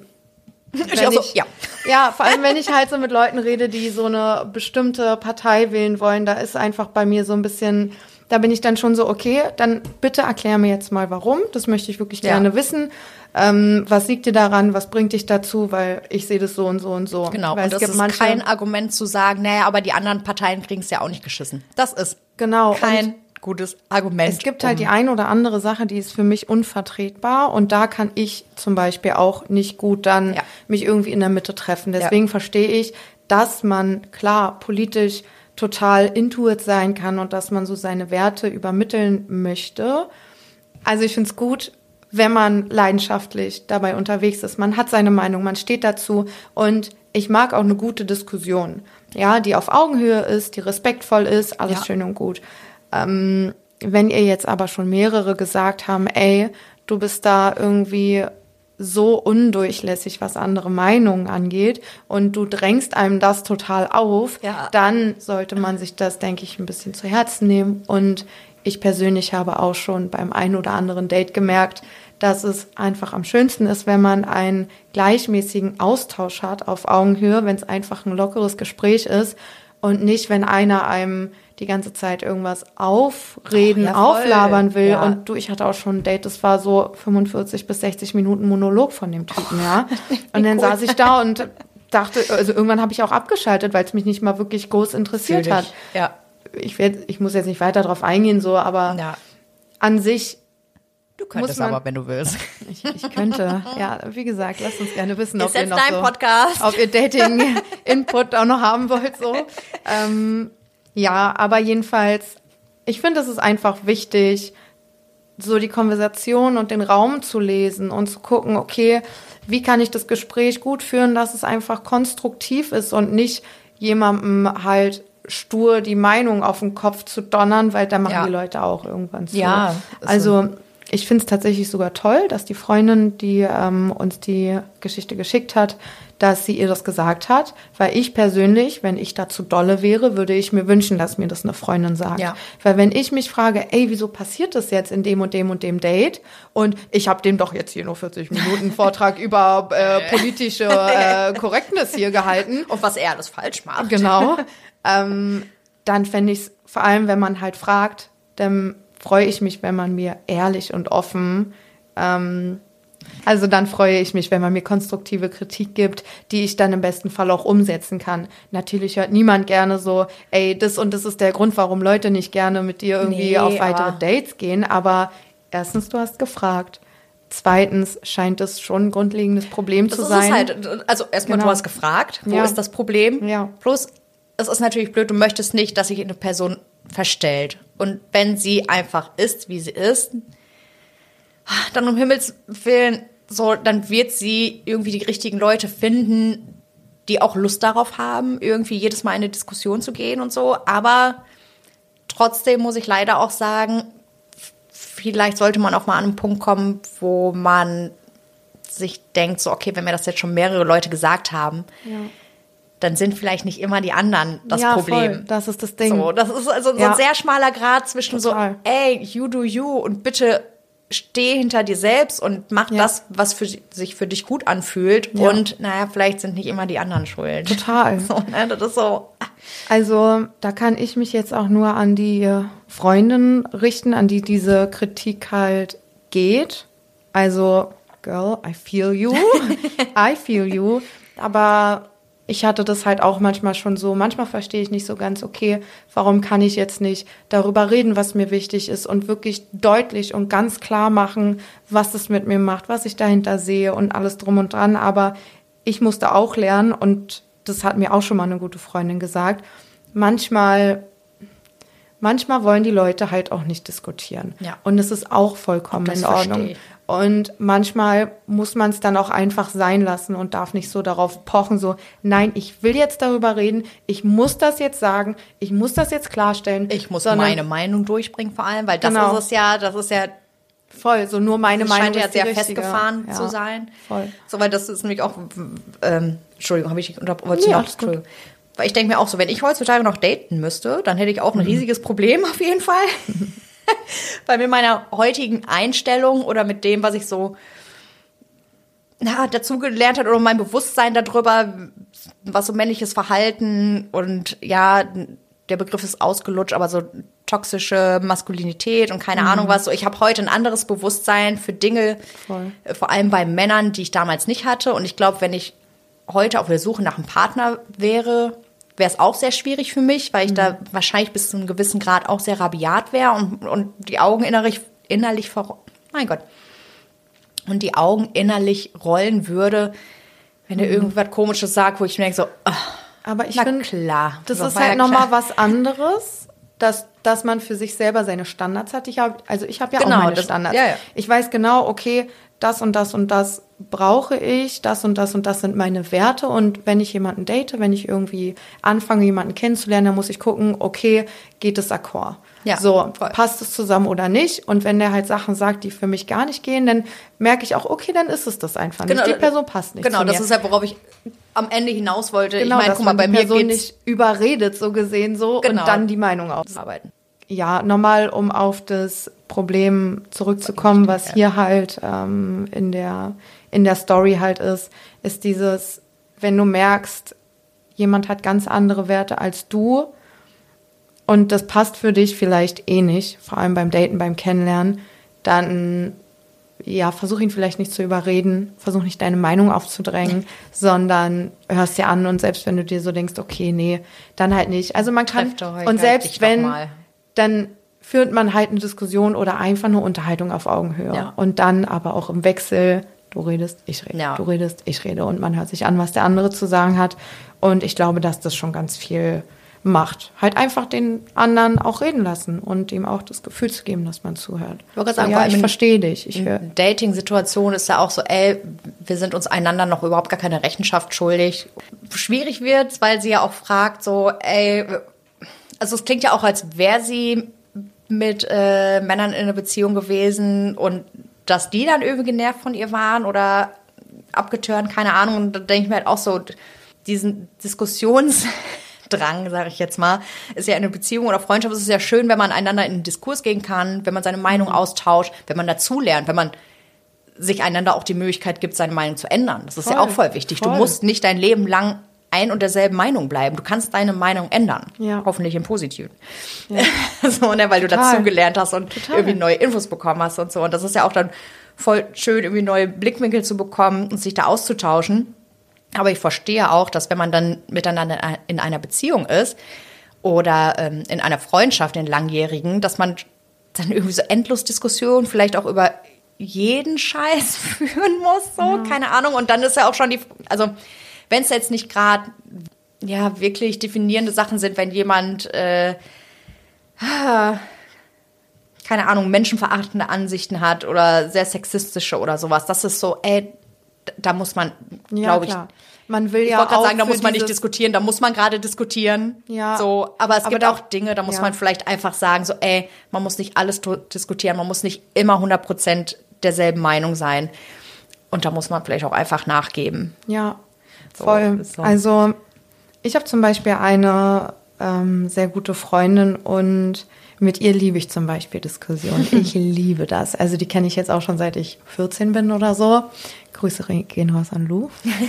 ja, vor allem, wenn ich halt so mit Leuten rede, die so eine bestimmte Partei wählen wollen, da ist einfach bei mir so ein bisschen, da bin ich dann schon so, okay, dann bitte erklär mir jetzt mal warum, das möchte ich wirklich gerne wissen. Was liegt dir daran, was bringt dich dazu, weil ich sehe das so und so und so. Genau, weil und das ist kein Argument zu sagen, naja, aber die anderen Parteien kriegen es ja auch nicht geschissen. Das ist kein gutes Argument. Es gibt halt die ein oder andere Sache, die ist für mich unvertretbar und da kann ich zum Beispiel auch nicht gut dann mich irgendwie in der Mitte treffen. Deswegen verstehe ich, dass man klar politisch total intuit sein kann und dass man so seine Werte übermitteln möchte. Also ich finde es gut, wenn man leidenschaftlich dabei unterwegs ist. Man hat seine Meinung, man steht dazu und ich mag auch eine gute Diskussion, ja, die auf Augenhöhe ist, die respektvoll ist, alles schön und gut. Wenn ihr jetzt aber schon mehrere gesagt haben, ey, du bist da irgendwie so undurchlässig, was andere Meinungen angeht und du drängst einem das total auf, dann sollte man sich das, denke ich, ein bisschen zu Herzen nehmen. Und ich persönlich habe auch schon beim ein oder anderen Date gemerkt, dass es einfach am schönsten ist, wenn man einen gleichmäßigen Austausch hat auf Augenhöhe, wenn es einfach ein lockeres Gespräch ist und nicht, wenn einer einem die ganze Zeit irgendwas auflabern will. Ja. Und ich hatte auch schon ein Date, das war so 45 bis 60 Minuten Monolog von dem Typen, ja. Und dann saß ich da und dachte, also irgendwann habe ich auch abgeschaltet, weil es mich nicht mal wirklich groß interessiert hat. Ja. Ich muss jetzt nicht weiter drauf eingehen, so, aber an sich. Du könntest aber, wenn du willst. Ich könnte. Ja, wie gesagt, lasst uns gerne wissen, ob ihr noch ob ihr Dating-Input auch noch haben wollt, so. Ja, aber jedenfalls, ich finde, es ist einfach wichtig, so die Konversation und den Raum zu lesen und zu gucken, okay, wie kann ich das Gespräch gut führen, dass es einfach konstruktiv ist und nicht jemandem halt stur die Meinung auf den Kopf zu donnern, weil da machen die Leute auch irgendwann zu. Ja, also ich finde es tatsächlich sogar toll, dass die Freundin, die uns die Geschichte geschickt hat, dass sie ihr das gesagt hat, weil ich persönlich, wenn ich da zu dolle wäre, würde ich mir wünschen, dass mir das eine Freundin sagt. Ja. Weil wenn ich mich frage, ey, wieso passiert das jetzt in dem und dem und dem Date und ich habe dem doch jetzt hier nur 40 Minuten Vortrag über politische Correctness hier gehalten. Und was er alles falsch macht. Genau. Dann fände ich es, vor allem wenn man halt fragt, dann freue ich mich, wenn man mir ehrlich und offen, also dann freue ich mich, wenn man mir konstruktive Kritik gibt, die ich dann im besten Fall auch umsetzen kann. Natürlich hört niemand gerne so, ey, das und das ist der Grund, warum Leute nicht gerne mit dir irgendwie auf weitere Dates gehen. Aber erstens, du hast gefragt. Zweitens scheint es schon ein grundlegendes Problem zu sein. Also erstmal, du hast gefragt, wo ist das Problem? Ja. Plus, es ist natürlich blöd, du möchtest nicht, dass sich eine Person verstellt. Und wenn sie einfach ist, wie sie ist, dann um Himmels Willen, so, dann wird sie irgendwie die richtigen Leute finden, die auch Lust darauf haben, irgendwie jedes Mal in eine Diskussion zu gehen und so. Aber trotzdem muss ich leider auch sagen, vielleicht sollte man auch mal an einen Punkt kommen, wo man sich denkt, so, okay, wenn mir das jetzt schon mehrere Leute gesagt haben, dann sind vielleicht nicht immer die anderen das Problem. Voll. Das ist das Ding. So, das ist also so ein sehr schmaler Grad zwischen so, ey, you do you und bitte steh hinter dir selbst und mach das, was sich für dich gut anfühlt. Ja. Und naja, vielleicht sind nicht immer die anderen schuld. Total. So, ne, das ist so. Also da kann ich mich jetzt auch nur an die Freundin richten, an die diese Kritik halt geht. Also, girl, I feel you. I feel you. Aber ich hatte das halt auch manchmal schon so. Manchmal verstehe ich nicht so ganz, okay, warum kann ich jetzt nicht darüber reden, was mir wichtig ist und wirklich deutlich und ganz klar machen, was es mit mir macht, was ich dahinter sehe und alles drum und dran. Aber ich musste auch lernen und das hat mir auch schon mal eine gute Freundin gesagt. Manchmal wollen die Leute halt auch nicht diskutieren. Ja. Und es ist auch vollkommen in Ordnung. Und manchmal muss man es dann auch einfach sein lassen und darf nicht so darauf pochen, so, nein, ich will jetzt darüber reden, ich muss das jetzt sagen, ich muss das jetzt klarstellen. Ich muss meine Meinung durchbringen vor allem, weil das ist ja voll, so nur meine Meinung scheint ja ist die sehr richtige. festgefahren zu sein. Voll. So, weil das ist nämlich auch, Entschuldigung, habe ich dich unterbrochen? Weil ich denke mir auch so, wenn ich heutzutage noch daten müsste, dann hätte ich auch ein riesiges Problem auf jeden Fall. Weil mit meiner heutigen Einstellung oder mit dem, was ich so dazu gelernt habe oder mein Bewusstsein darüber, was so männliches Verhalten und ja, der Begriff ist ausgelutscht, aber so toxische Maskulinität und keine Ahnung was. So, ich habe heute ein anderes Bewusstsein für Dinge, vor allem bei Männern, die ich damals nicht hatte. Und ich glaube, wenn ich heute auf der Suche nach einem Partner wäre es auch sehr schwierig für mich, weil ich da wahrscheinlich bis zu einem gewissen Grad auch sehr rabiat wäre und die Augen und die Augen innerlich rollen würde, wenn er irgendwas Komisches sagt, wo ich mir denke so, aber ich finde, klar. Das ist halt nochmal was anderes, dass man für sich selber seine Standards hat. Ich habe ja auch meine Standards. Ja. Ich weiß genau, okay, das und das und das brauche ich, das und das sind meine Werte. Und wenn ich jemanden date, wenn ich irgendwie anfange, jemanden kennenzulernen, dann muss ich gucken, okay, geht es d'accord? Ja, so, voll. passt es zusammen oder nicht? Und wenn der halt Sachen sagt, die für mich gar nicht gehen, dann merke ich auch, okay, dann ist es das einfach nicht. Die Person passt nicht zu mir. Das ist halt, worauf ich am Ende hinaus wollte. Genau, ich meine, guck mal, bei mir Person geht's nicht überredet, so gesehen, so, und dann die Meinung ausarbeiten. Ja, nochmal, um auf das Problem zurückzukommen, was hier halt in der Story halt ist dieses, wenn du merkst, jemand hat ganz andere Werte als du und das passt für dich vielleicht eh nicht, vor allem beim Daten, beim Kennenlernen, dann ja, versuch ihn vielleicht nicht zu überreden, versuch nicht deine Meinung aufzudrängen, sondern hörst dir an und selbst wenn du dir so denkst, okay, nee, dann halt nicht. Also man kann, und selbst wenn, dann führt man halt eine Diskussion oder einfach eine Unterhaltung auf Augenhöhe. Ja. Und dann aber auch im Wechsel, du redest, ich rede, du redest, ich rede und man hört sich an, was der andere zu sagen hat. Und ich glaube, dass das schon ganz viel macht. Halt einfach den anderen auch reden lassen und ihm auch das Gefühl zu geben, dass man zuhört. Ich verstehe dich. Ich höre. Dating-Situation ist ja auch so, wir sind uns einander noch überhaupt gar keine Rechenschaft schuldig. Schwierig wird, weil sie ja auch fragt, so, also es klingt ja auch, als wäre sie mit Männern in einer Beziehung gewesen und dass die dann irgendwie genervt von ihr waren oder abgeturnt, keine Ahnung. Und da denke ich mir halt auch so, diesen Diskussionsdrang, sage ich jetzt mal, ist ja in einer Beziehung oder Freundschaft, ist es ja schön, wenn man einander in den Diskurs gehen kann, wenn man seine Meinung austauscht, wenn man dazulernt, wenn man sich einander auch die Möglichkeit gibt, seine Meinung zu ändern. Das ist ja auch voll wichtig. Du musst nicht dein Leben lang ein und derselben Meinung bleiben. Du kannst deine Meinung ändern. Ja. Hoffentlich im Positiven. Ja. So, weil du dazugelernt hast und irgendwie neue Infos bekommen hast und so. Und das ist ja auch dann voll schön, irgendwie neue Blickwinkel zu bekommen und sich da auszutauschen. Aber ich verstehe auch, dass wenn man dann miteinander in einer Beziehung ist oder in einer Freundschaft, in langjährigen, dass man dann irgendwie so endlos Diskussionen vielleicht auch über jeden Scheiß führen muss, so, keine Ahnung. Und dann ist ja auch schon also wenn es jetzt nicht gerade wirklich definierende Sachen sind, wenn jemand keine Ahnung, menschenverachtende Ansichten hat oder sehr sexistische oder sowas, das ist so, da muss man, glaube ich, man will ich wollte gerade sagen, da muss man nicht diskutieren, da muss man gerade diskutieren. Ja. So, aber es gibt auch Dinge, da muss man vielleicht einfach sagen, so, man muss nicht alles diskutieren, man muss nicht immer 100% derselben Meinung sein. Und da muss man vielleicht auch einfach nachgeben. Ja, voll. So. Also, ich habe zum Beispiel eine sehr gute Freundin und mit ihr liebe ich zum Beispiel Diskussionen. Ich liebe das. Also die kenne ich jetzt auch schon seit ich 14 bin oder so. Grüße gehen raus an Lu.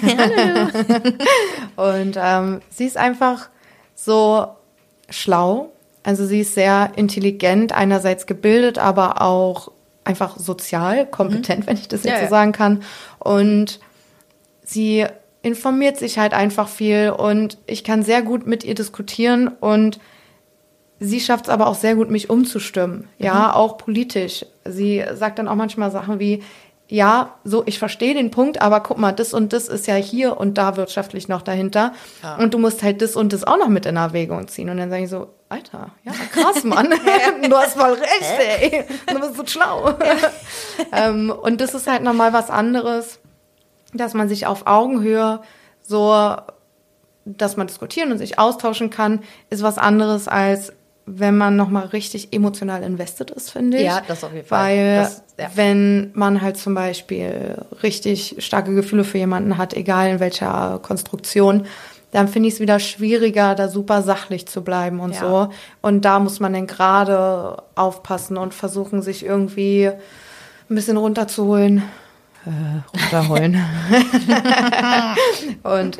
Und sie ist einfach so schlau. Also sie ist sehr intelligent, einerseits gebildet, aber auch einfach sozial kompetent, wenn ich das jetzt so sagen kann. Und sie informiert sich halt einfach viel und ich kann sehr gut mit ihr diskutieren und sie schafft es aber auch sehr gut, mich umzustimmen, auch politisch. Sie sagt dann auch manchmal Sachen wie, ja, so, ich verstehe den Punkt, aber guck mal, das und das ist ja hier und da wirtschaftlich noch dahinter. Ja. Und du musst halt das und das auch noch mit in Erwägung ziehen. Und dann sage ich so, Alter, ja, krass, Mann. Du hast voll recht, ey. Du bist so schlau. Und das ist halt nochmal was anderes, dass man sich auf Augenhöhe so, dass man diskutieren und sich austauschen kann, ist was anderes, als wenn man nochmal richtig emotional invested ist, finde ich. Ja, das auf jeden Fall. Weil wenn man halt zum Beispiel richtig starke Gefühle für jemanden hat, egal in welcher Konstruktion, dann finde ich es wieder schwieriger, da super sachlich zu bleiben und so. Und da muss man dann gerade aufpassen und versuchen, sich irgendwie ein bisschen runterzuholen. Runterholen. Und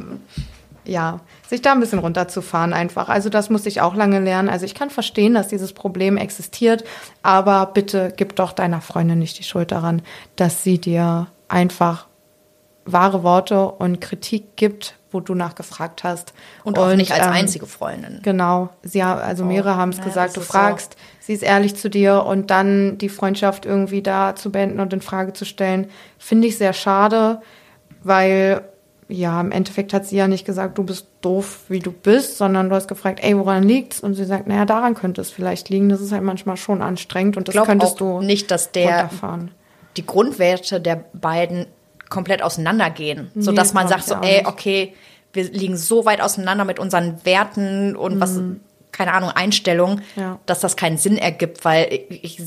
ja, sich da ein bisschen runterzufahren einfach. Also das musste ich auch lange lernen. Also ich kann verstehen, dass dieses Problem existiert, aber bitte gib doch deiner Freundin nicht die Schuld daran, dass sie dir einfach wahre Worte und Kritik gibt, wo du nachgefragt hast. Und auch nicht als einzige Freundin. Genau. Mehrere haben es gesagt, du fragst, sie ist ehrlich zu dir und dann die Freundschaft irgendwie da zu beenden und in Frage zu stellen, finde ich sehr schade, weil ja, im Endeffekt hat sie ja nicht gesagt, du bist doof, wie du bist, sondern du hast gefragt, ey, woran liegt's? Und sie sagt, naja, daran könnte es vielleicht liegen. Das ist halt manchmal schon anstrengend und das könntest du nicht, dass die Grundwerte der beiden komplett auseinandergehen, sodass man sagt so, ey, okay, wir liegen so weit auseinander mit unseren Werten und was, keine Ahnung, Einstellungen, dass das keinen Sinn ergibt, weil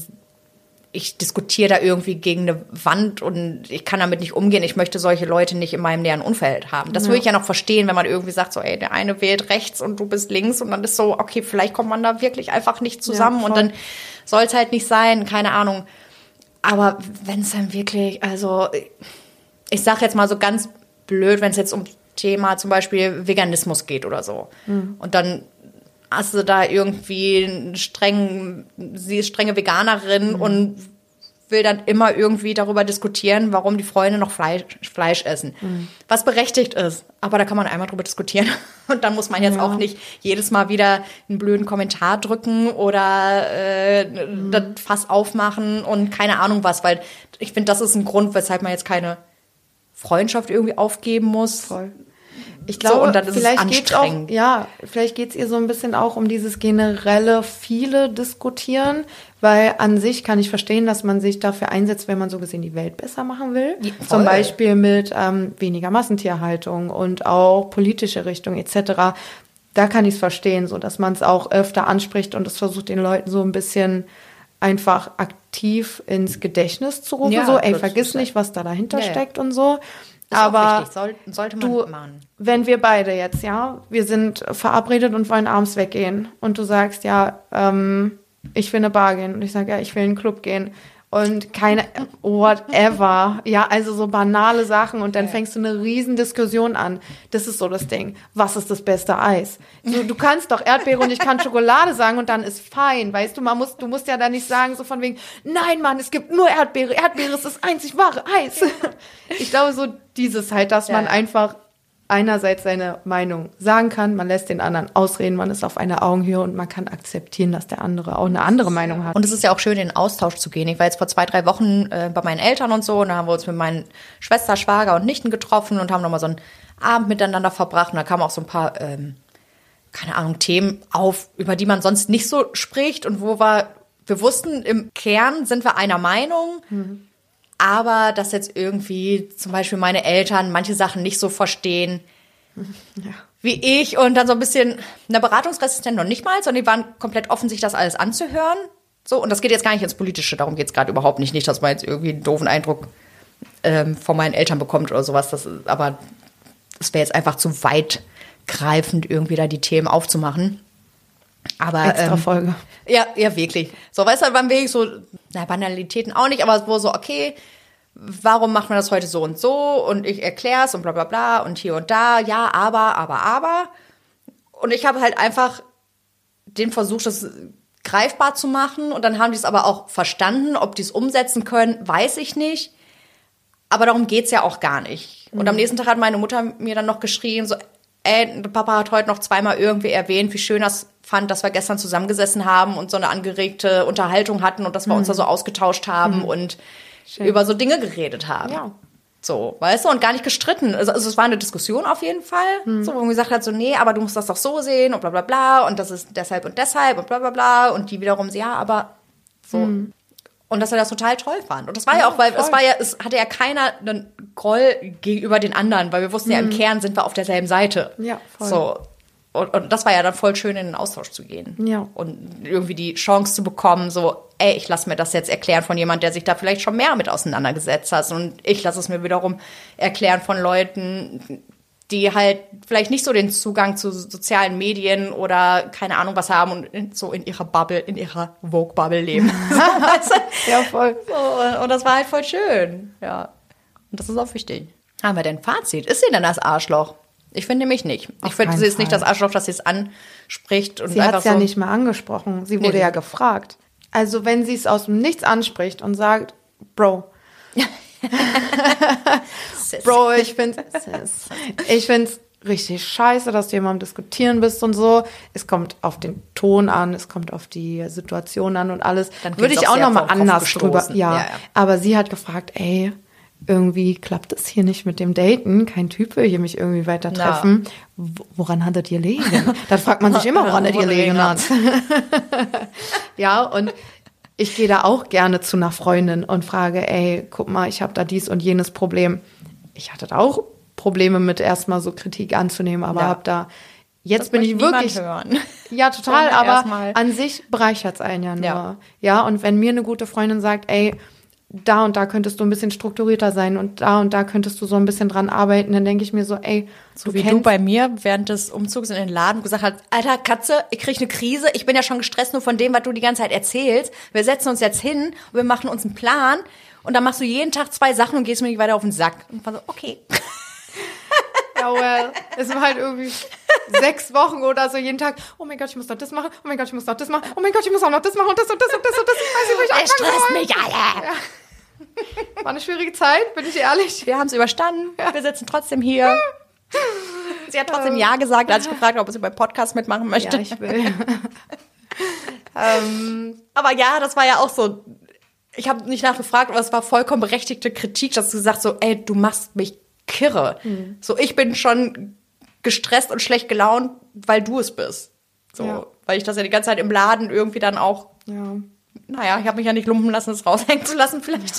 ich diskutiere da irgendwie gegen eine Wand und ich kann damit nicht umgehen. Ich möchte solche Leute nicht in meinem näheren Umfeld haben. Das würde ich ja noch verstehen, wenn man irgendwie sagt, so, ey, der eine wählt rechts und du bist links und dann ist so, okay, vielleicht kommt man da wirklich einfach nicht zusammen und dann soll es halt nicht sein, keine Ahnung. Aber wenn es dann wirklich, also ich sag jetzt mal so ganz blöd, wenn es jetzt um Thema zum Beispiel Veganismus geht oder so. Und dann hast du da irgendwie sie ist strenge Veganerin und will dann immer irgendwie darüber diskutieren, warum die Freunde noch Fleisch essen. Was berechtigt ist. Aber da kann man einmal drüber diskutieren. Und dann muss man jetzt auch nicht jedes Mal wieder einen blöden Kommentar drücken oder das Fass aufmachen und keine Ahnung was. Weil ich finde, das ist ein Grund, weshalb man jetzt keine Freundschaft irgendwie aufgeben muss. Voll. Ich glaube, so, und dann ist es anstrengend. Vielleicht geht's ihr so ein bisschen auch um dieses generelle viele Diskutieren, weil an sich kann ich verstehen, dass man sich dafür einsetzt, wenn man so gesehen die Welt besser machen will. Ja, zum Beispiel mit weniger Massentierhaltung und auch politische Richtung etc. Da kann ich es verstehen, so dass man es auch öfter anspricht und es versucht den Leuten so ein bisschen einfach aktiv ins Gedächtnis zu rufen. So, ey, vergiss nicht, was da dahinter steckt und so. Ist aber sollte man machen. Wenn wir beide jetzt, wir sind verabredet und wollen abends weggehen und du sagst, ich will eine Bar gehen und ich sage, ich will in einen Club gehen und keine whatever, also so banale Sachen und dann fängst du eine riesen Diskussion an. Das ist so das Ding. Was ist das beste Eis? Du kannst doch Erdbeere und ich kann Schokolade sagen und dann ist fein, weißt du, du musst ja da nicht sagen so von wegen, nein Mann, es gibt nur Erdbeere, Erdbeere ist das einzig wahre Eis. Ich glaube so dieses halt, dass man einfach einerseits seine Meinung sagen kann, man lässt den anderen ausreden, man ist auf einer Augenhöhe und man kann akzeptieren, dass der andere auch eine andere Meinung hat. Und es ist ja auch schön, in den Austausch zu gehen. Ich war jetzt vor 2-3 Wochen bei meinen Eltern und so und da haben wir uns mit meinen Schwester, Schwager und Nichten getroffen und haben nochmal so einen Abend miteinander verbracht und da kamen auch so ein paar, keine Ahnung, Themen auf, über die man sonst nicht so spricht und wo wir wussten, im Kern sind wir einer Meinung, aber dass jetzt irgendwie zum Beispiel meine Eltern manche Sachen nicht so verstehen wie ich und dann so ein bisschen eine Beratungsresistent noch nicht mal, sondern die waren komplett offen, sich das alles anzuhören. So, und das geht jetzt gar nicht ins Politische, darum geht es gerade überhaupt nicht. Nicht, dass man jetzt irgendwie einen doofen Eindruck von meinen Eltern bekommt oder sowas. Aber das wäre jetzt einfach zu weitgreifend, irgendwie da die Themen aufzumachen. Aber extra Folge. Ja, wirklich. So, weißt du, beim Weg so, Banalitäten auch nicht, aber wo so, okay, warum macht man das heute so und ich erkläre es und bla bla bla und hier und da, ja, aber. Und ich habe halt einfach den Versuch, das greifbar zu machen und dann haben die es aber auch verstanden. Ob die es umsetzen können, weiß ich nicht. Aber darum geht's ja auch gar nicht. Und am nächsten Tag hat meine Mutter mir dann noch geschrien, so, Papa hat heute noch zweimal irgendwie erwähnt, wie schön das fand, dass wir gestern zusammengesessen haben und so eine angeregte Unterhaltung hatten und dass wir uns da so ausgetauscht haben und über so Dinge geredet haben. Ja. So, weißt du, und gar nicht gestritten. Also es war eine Diskussion auf jeden Fall, so, wo man gesagt hat, so, nee, aber du musst das doch so sehen und bla bla bla und das ist deshalb und deshalb und bla bla bla und die wiederum, ja, aber so. Und dass er das total toll fand. Und das war ja auch, weil es hatte ja keiner einen Groll gegenüber den anderen, weil wir wussten ja, im Kern sind wir auf derselben Seite. Ja, voll. So. Und das war ja dann voll schön, in den Austausch zu gehen. Ja. Und irgendwie die Chance zu bekommen, so, ey, ich lasse mir das jetzt erklären von jemand, der sich da vielleicht schon mehr mit auseinandergesetzt hat. Und ich lasse es mir wiederum erklären von Leuten, die halt vielleicht nicht so den Zugang zu sozialen Medien oder keine Ahnung was haben und so in ihrer Bubble, in ihrer Vogue-Bubble leben. Ja, voll. So, und das war halt voll schön. Ja. Und das ist auch wichtig. Haben wir denn ein Fazit? Ist sie denn das Arschloch? Ich finde nämlich nicht. Ich finde, sie ist nicht das Arschloch, dass sie es anspricht. Und Sie hat es ja so nicht mal angesprochen. Sie wurde ja gefragt. Also wenn sie es aus dem Nichts anspricht und sagt, Bro, Bro, ich finde es richtig scheiße, dass du immer am Diskutieren bist und so. Es kommt auf den Ton an, es kommt auf die Situation an und alles. Dann würde ich auch noch mal anders drüber. Ja. Ja, aber sie hat gefragt, ey, irgendwie klappt es hier nicht mit dem Daten. Kein Typ will hier mich irgendwie weiter treffen. Woran hat er dir gelegen? Dann fragt man sich immer, woran er dir gelegen hat. Ja, und ich gehe da auch gerne zu einer Freundin und frage, ey, guck mal, ich habe da dies und jenes Problem. Ich hatte da auch Probleme mit erstmal so Kritik anzunehmen, aber habe da, jetzt bin ich wirklich, hören. ja, total, Sondern aber erstmal. an sich bereichert es einen ja nur. Ja, und wenn mir eine gute Freundin sagt, ey, da und da könntest du ein bisschen strukturierter sein und da könntest du so ein bisschen dran arbeiten, dann denke ich mir so, ey, So wie du bei mir während des Umzugs in den Laden gesagt hast, Alter, Katze, ich krieg eine Krise, ich bin ja schon gestresst nur von dem, was du die ganze Zeit erzählst. Wir setzen uns jetzt hin und wir machen uns einen Plan und dann machst du jeden Tag 2 Sachen und gehst mir nicht weiter auf den Sack. Und ich war so, okay. ja, well, es war halt irgendwie 6 Wochen oder so jeden Tag, oh mein Gott, ich muss noch das machen, oh mein Gott, ich muss noch das machen, oh mein Gott, ich muss auch noch das machen und das und das und das und das. Ich weiß nicht, wo ich Es anfangen stresst soll. mich alle. Ja. War eine schwierige Zeit, bin ich ehrlich. Wir haben es überstanden, wir sitzen trotzdem hier. Sie hat trotzdem Ja gesagt, als ich gefragt habe, ob sie beim Podcast mitmachen möchte. Ja, ich will. Aber ja, das war ja auch so, ich habe nicht nachgefragt, aber es war vollkommen berechtigte Kritik, dass du gesagt so, ey, du machst mich kirre. So, ich bin schon gestresst und schlecht gelaunt, weil du es bist. So, Ja. weil ich das ja die ganze Zeit im Laden irgendwie dann auch, Ja. naja, ich habe mich ja nicht lumpen lassen, es raushängen zu lassen vielleicht.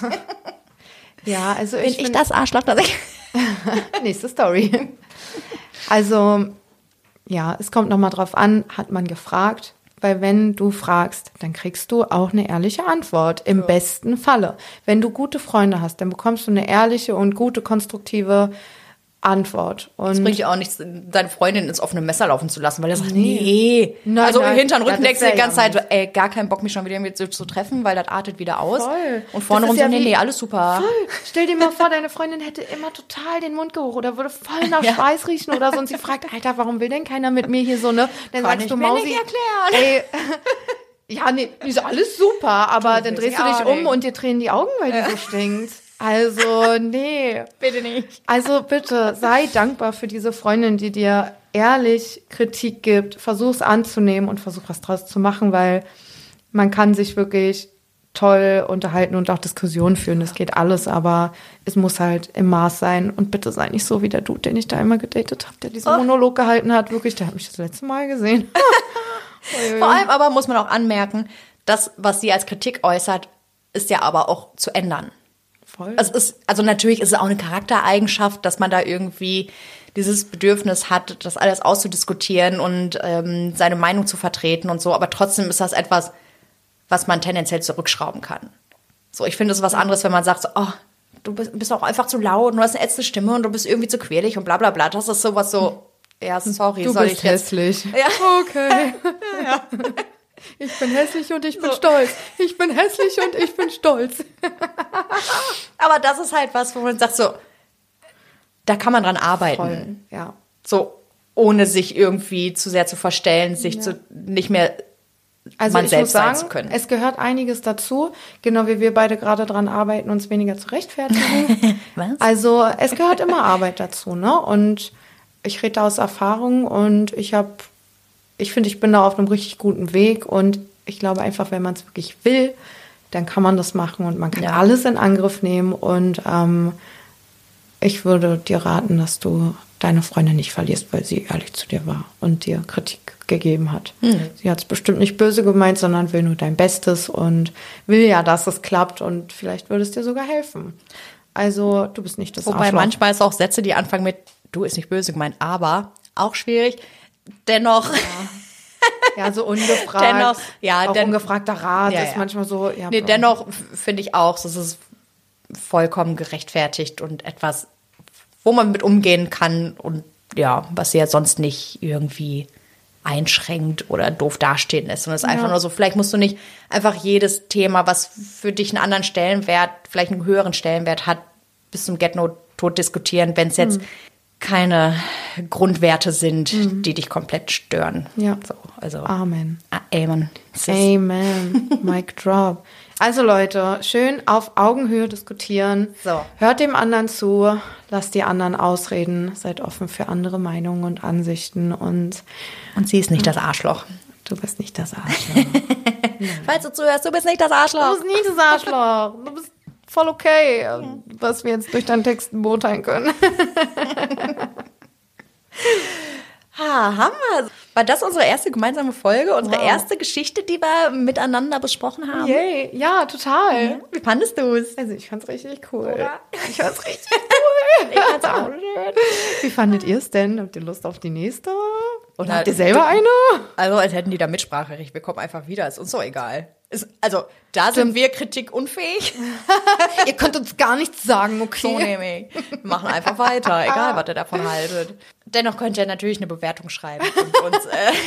Ja, also Bin ich das Arschloch, dass ich... Nächste Story. Also, ja, es kommt nochmal drauf an, hat man gefragt. Weil wenn du fragst, dann kriegst du auch eine ehrliche Antwort. Im besten Falle. Wenn du gute Freunde hast, dann bekommst du eine ehrliche und gute, konstruktive Antwort. Und Es bringt ja auch nichts, deine Freundin ins offene Messer laufen zu lassen, weil er sagt, nee. Nein, also nein. hinter den Rücken Ja, denkst du das die wär ganze ja Zeit so, ey, gar keinen Bock, mich schon wieder mit so zu treffen, weil das artet wieder aus. Voll. Und vorne Das rum ist so, ja nee, wie- alles super. Voll. Stell dir mal vor, deine Freundin hätte immer total den Mundgeruch oder würde voll nach Ja. Schweiß riechen oder so und sie fragt, Alter, warum will denn keiner mit mir hier so, ne? Dann Kann sagst ich du, mir Mausi, nicht erklären. ey, ja, nee, ist alles super, aber dann drehst du dich auch um nicht. und dir tränen die Augen, weil du so stinkst. Also, nee. Bitte nicht. Also bitte, sei dankbar für diese Freundin, die dir ehrlich Kritik gibt. Versuch's anzunehmen und versuch was draus zu machen, weil man kann sich wirklich toll unterhalten und auch Diskussionen führen. Das geht alles, aber es muss halt im Maß sein. Und bitte sei nicht so wie der Dude, den ich da immer gedatet habe, der diesen Monolog gehalten hat. Wirklich, der hat mich das letzte Mal gesehen. Vor allem aber muss man auch anmerken, das, was sie als Kritik äußert, ist ja aber auch zu ändern. Voll. Also natürlich ist es auch eine Charaktereigenschaft, dass man da irgendwie dieses Bedürfnis hat, das alles auszudiskutieren und seine Meinung zu vertreten und so. Aber trotzdem ist das etwas, was man tendenziell zurückschrauben kann. So, ich finde es was anderes, wenn man sagt, so, oh, du bist auch einfach zu laut und du hast eine ätzende Stimme und du bist irgendwie zu quirlig und bla bla bla. Das ist sowas so, ja, sorry, Du soll bist ich jetzt... hässlich. Ja. Okay. Ich bin hässlich und ich bin stolz. Ich bin hässlich und ich bin stolz. Aber das ist halt was, wo man sagt so, da kann man dran arbeiten. Voll, ja. So, ohne sich irgendwie zu sehr zu verstellen, sich nicht mehr man ich selbst muss sagen, sein zu können. es gehört einiges dazu, genau wie wir beide gerade dran arbeiten, uns weniger zu rechtfertigen. Was? Also es gehört immer Arbeit dazu, ne? Und ich rede da aus Erfahrung und ich finde, ich bin da auf einem richtig guten Weg und ich glaube einfach, wenn man es wirklich will, dann kann man das machen und man kann alles in Angriff nehmen. Und ich würde dir raten, dass du deine Freundin nicht verlierst, weil sie ehrlich zu dir war und dir Kritik gegeben hat. Sie hat es bestimmt nicht böse gemeint, sondern will nur dein Bestes und will ja, dass es klappt und vielleicht würde es dir sogar helfen. Also du bist nicht das Wobei Arschloch. manchmal ist auch Sätze, die anfangen mit, du ist nicht böse gemeint, aber auch schwierig. Dennoch... Ja, so ungefragt. Auch ungefragter Rat ist manchmal so. Ja, nee, dennoch finde ich auch, das ist vollkommen gerechtfertigt und etwas, wo man mit umgehen kann und ja, was sie ja sonst nicht irgendwie einschränkt oder doof dastehen lässt. Und es ist einfach nur so, vielleicht musst du nicht einfach jedes Thema, was für dich einen anderen Stellenwert, vielleicht einen höheren Stellenwert hat, bis zum Get-No-Tod diskutieren, wenn es jetzt keine Grundwerte sind, die dich komplett stören. Ja. So, also Amen. Amen. Amen. Mic drop. Also Leute, schön auf Augenhöhe diskutieren. So. Hört dem anderen zu, lasst die anderen ausreden, seid offen für andere Meinungen und Ansichten und sie ist nicht das Arschloch. du bist nicht das Arschloch. Falls du zuhörst, du bist nicht das Arschloch. Du bist nicht das Arschloch. Du bist voll okay, was wir jetzt durch deinen Text beurteilen können. Haben wir. War das unsere erste gemeinsame Folge? Unsere erste Geschichte, die wir miteinander besprochen haben? Yay, ja, total. Wie fandest du es? Also ich fand's richtig cool. Oder? Ich fand's richtig cool. Ich fand's auch schön. Wie fandet ihr es denn? Habt ihr Lust auf die nächste? Oder Na, habt ihr selber eine? Also als hätten die da Mitspracherecht. Wir kommen einfach wieder. Ist uns doch egal. Also da sind wir kritikunfähig. Ihr könnt uns gar nichts sagen, okay? So nämlich. Wir machen einfach weiter, egal was ihr davon haltet. Dennoch könnt ihr natürlich eine Bewertung schreiben und uns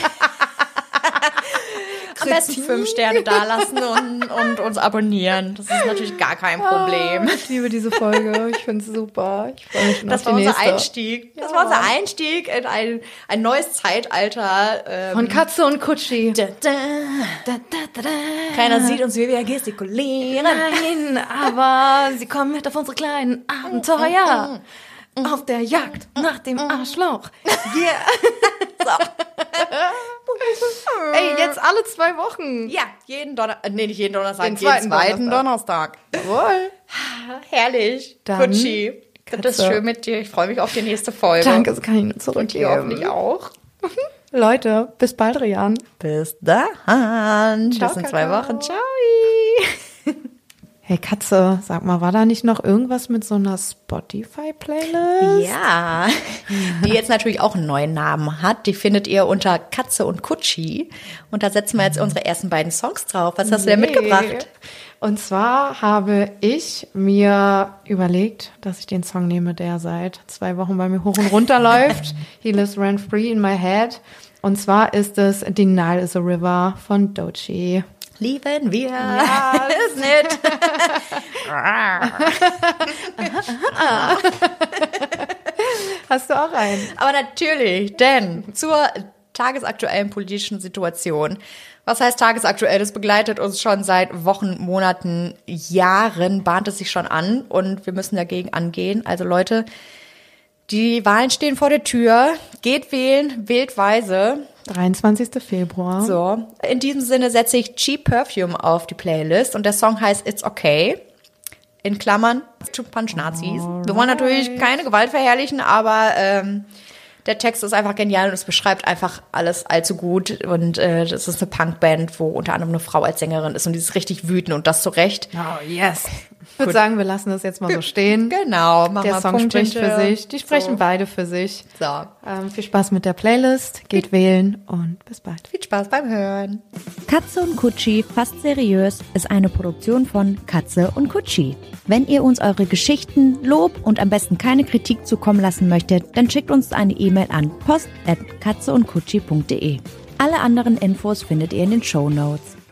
am besten 5 Sterne dalassen und uns abonnieren. Das ist natürlich gar kein Problem. Ich liebe diese Folge. Ich finde es super. Ich freue mich schon auf die Das war nächste. unser Einstieg. Das war unser Einstieg in ein neues Zeitalter. Von Katze und Kutschi. Da, da. Keiner sieht uns, wie wir gestikulieren. Nein, aber sie kommen mit auf unsere kleinen Abenteuer. Auf der Jagd nach dem Arschloch. Yeah. Ey, jetzt alle 2 Wochen. Ja, jeden Donnerstag, nicht jeden Donnerstag, Den jeden zweiten zweiten Donnerstag. Jawohl. Herrlich. Dann, Kutschi. Das ist Katze. schön mit dir. Ich freue mich auf die nächste Folge. Danke, das kann ich nur Und ihr zurückgeben. hoffentlich auch. Leute, bis bald, Rian. Bis dann. Ciao, Bis in 2 Kakao. Wochen. Ciao. Hey Katze, sag mal, war da nicht noch irgendwas mit so einer Spotify-Playlist? Ja, die jetzt natürlich auch einen neuen Namen hat. Die findet ihr unter Katze und Kutschi. Und da setzen wir jetzt unsere ersten beiden Songs drauf. Was hast du denn mitgebracht? Und zwar habe ich mir überlegt, dass ich den Song nehme, der seit 2 Wochen bei mir hoch und runter läuft. He lives rent free in my head. Und zwar ist es The Nile is a River von Doechii. Lieben wir. Ja, ist nett. Hast du auch einen? Aber natürlich, denn zur tagesaktuellen politischen Situation. Was heißt tagesaktuell? Das begleitet uns schon seit Wochen, Monaten, Jahren, bahnt es sich schon an und wir müssen dagegen angehen. Also Leute, die Wahlen stehen vor der Tür. Geht wählen, wählt weise. 23. Februar. So, in diesem Sinne setze ich Cheap Perfume auf die Playlist und der Song heißt It's Okay. In Klammern, to punch Nazis. Wir wollen natürlich keine Gewalt verherrlichen, aber der Text ist einfach genial und es beschreibt einfach alles allzu gut. Und das ist eine Punkband, wo unter anderem eine Frau als Sängerin ist und die ist richtig wütend und das zu Recht. Oh, yes. Ich würde sagen, wir lassen das jetzt mal so stehen. Genau, machen Der wir Song Punkte. spricht für sich. Die sprechen So. beide für sich. So, Viel Spaß mit der Playlist. Geht wählen und bis bald. viel Spaß beim Hören. Katze und Kutschi, fast seriös, ist eine Produktion von Katze und Kutschi. Wenn ihr uns eure Geschichten, Lob und am besten keine Kritik zukommen lassen möchtet, dann schickt uns eine E-Mail an post@katzeundkutschi.de. Alle anderen Infos findet ihr in den Shownotes.